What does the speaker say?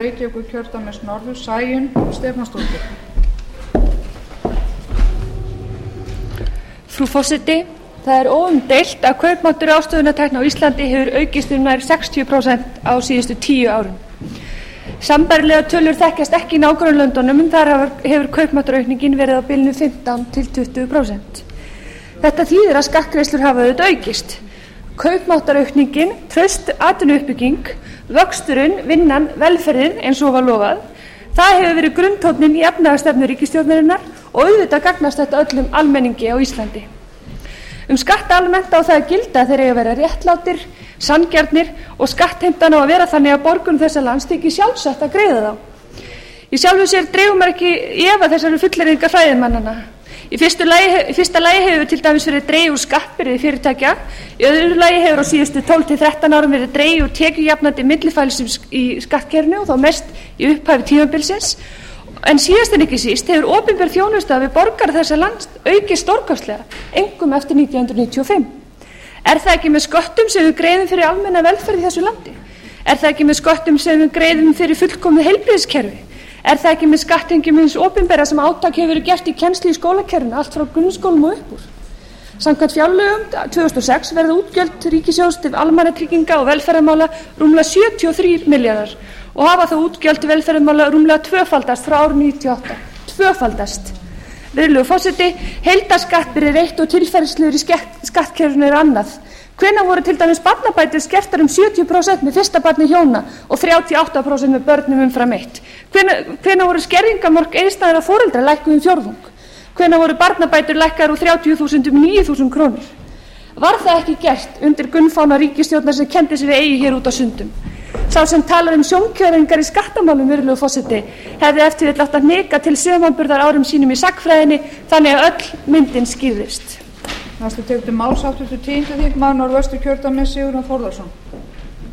Reykjavíkurkjördæmis norður, Sæunn Stefánsdóttir. Frú forseti, það óumdeilt að kaupmáttur ráðstöfunartekna á Íslandi hefur aukist nær 60% á síðustu 10 árum. Sambærilegar tölur þekkjast ekki í nágrannalöndunum en þar hefur kaupmáttaraukningin verið á bilinu 15 til 20%. Þetta þýðir að skattgreiðslur hafa auðvitað aukist. Kaupmáttaraukningin, traust atvinnuuppbygging, vöxturinn, vinnan, velferðin eins og var lofað, það hefur verið grunntónninn í efnahagsstefnu ríkisstjórnarinnar og auðvitað gagnast þetta öllum almenningi á Íslandi. Skatta almennt á það að gilda þeir eiga að vera réttlátir, sanngjarnir og skattheimtan á að vera þannig að borgurum þessa lands þykir sjálfsagt að greiða þá. Í sjálfu sér dregur maður ekki í efa þessari fullyrðingar fræðimannanna. Í fyrsta lagi hefur til dæmis verið dregið úr skattbyrði fyrirtækja, í öðru lagi hefur á síðustu 12 til 13 árum verið dregið úr tekjujafnandi millifælsum í skattkerfinu og þá mest í upphafi tímabilsins. En síðast en ekki síst hefur opinber þjónusta við borgara þessa lands aukist stórkostlega, einkum eftir 1995. Það ekki með sköttum sem við greiðum fyrir almenna velferð í þessu landi? Það ekki með sköttum sem við greiðum fyrir fullkomið heilbrigðiskerfi? Það ekki með skattheimtum hins opinbera sem átak hefur verið gert í kennslu í skólakerfinu, allt frá grunnskólum og upp úr? Samkvæmt fjárlögum 2006 verða útgjöld ríkissjóðs til almannatrygginga og velferðarmála rúmlega 73 milljarðar og hafa þá útgjöld til velferðarmála rúmlega tvöfaldast frá árinu 1998. Tvöfaldast. Virðulegur forseti, heildarskattbyrði eitt og tilfærsluður í skattkerfinu annað. Hvenær voru til dæmis barnabætur skertar 70% með fyrsta barni hjóna og 38% með börnum umfram eitt? Hvenær voru skerðingarmörk einstæðra foreldra lækkuð fjórðung? Hvenær voru barnabætur lækkaðar úr 30.000 í 9.000 krónur? Var það ekki gert undir gunnfána ríkisstjórnar sem kenndi sig við eigi hér út á Sundum? Sá sem talar sjónkjöringar í skattamálum, virðulegur forseti, hefði eftir þetta átt að hnika til samanburðar árum sínum í sagnfræðinni þannig að öll myndin skýrðist. Næstu tekur til máls hv. 10. þingmaður Norðvesturkjördæmis Sigurjón Þórðarson.